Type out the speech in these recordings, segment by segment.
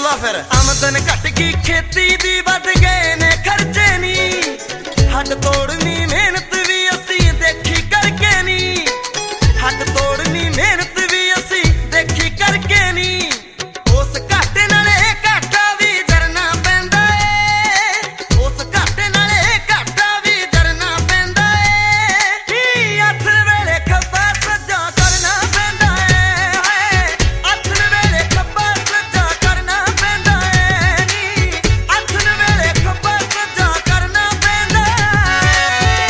ला फिर। आमदन घट गई खेती दी वध गए ने खर्चे नी, हट तोड़नी मेहनत भी असी देखी करके नी, हट तोड़नी मेहनत भी असी देखी करके नी। उस घाटे नाले घाटा भी जरना पैंदा है, उस घाटे नाले घाटा भी जरना पैंदा है। अठ वेले खब्बा सज्जा करना पैंदा है, अठ वेले खब्बा सज्जा करना पैंदा है, अठ वेले खब्बा सज्जा करना पैंदा है।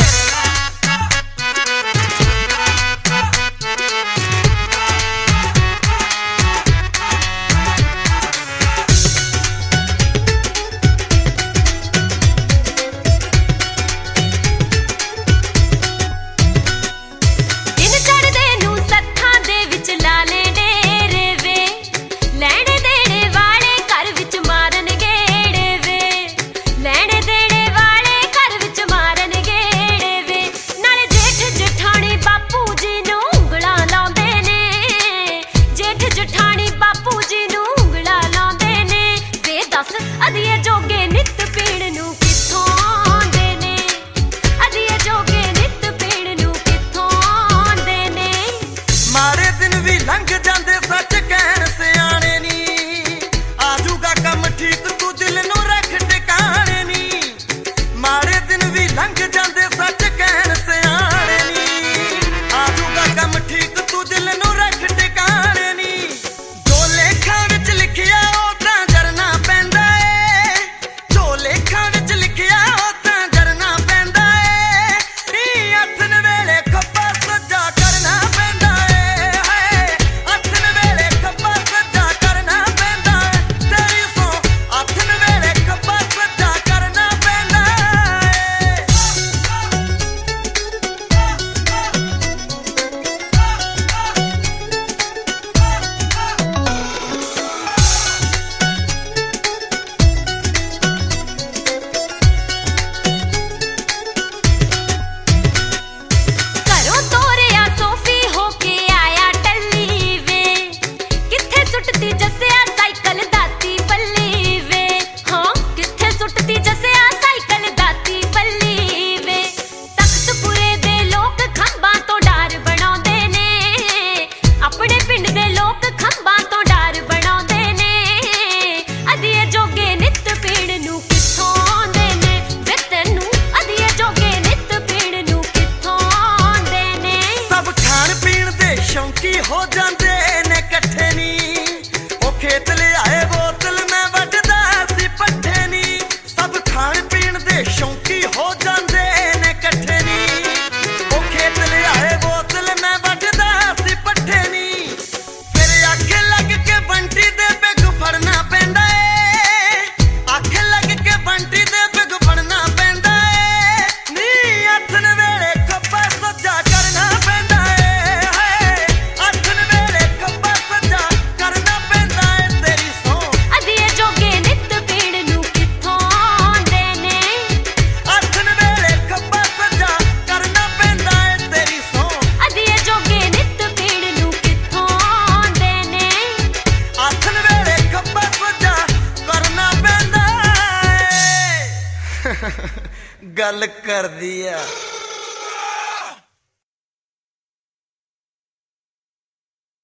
अदिए जोगे नित पीण नू कित्थों आंदे ने, अदिए जोगे नित पीण नू कित्थों आंदे ने। माड़े दिन भी लंघ जांदे सच कहण सियाणे नी, आजूगा कम ठीक तू दिल नू रख टिकाणे नी। माड़े दिन भी लंघ जांदे सच कहण सियाणे नी, आजूगा कम ठीक तू दिल नू रख टिकाणे नी। जो लेखां विच लिखिया शौकी हो जांदे ने कट्ठे नी, ओ खेत ले आए बोतल मैं वड्डदा सी पट्ठे नी। सब खाण पीण दे शौकी हो जांदे ने कट्ठे नी, ओ खेत ले आए बोतल मैं वड्डदा सी पट्ठे नी। फिर आखे लग के बंटी दे बिग फड़ना पैंदा है, आखे लग के बंटी दे बिग फड़ना पैंदा है नी। अठन वेले खब्बा सज्जा करना पैंदा है, गल कर दिया।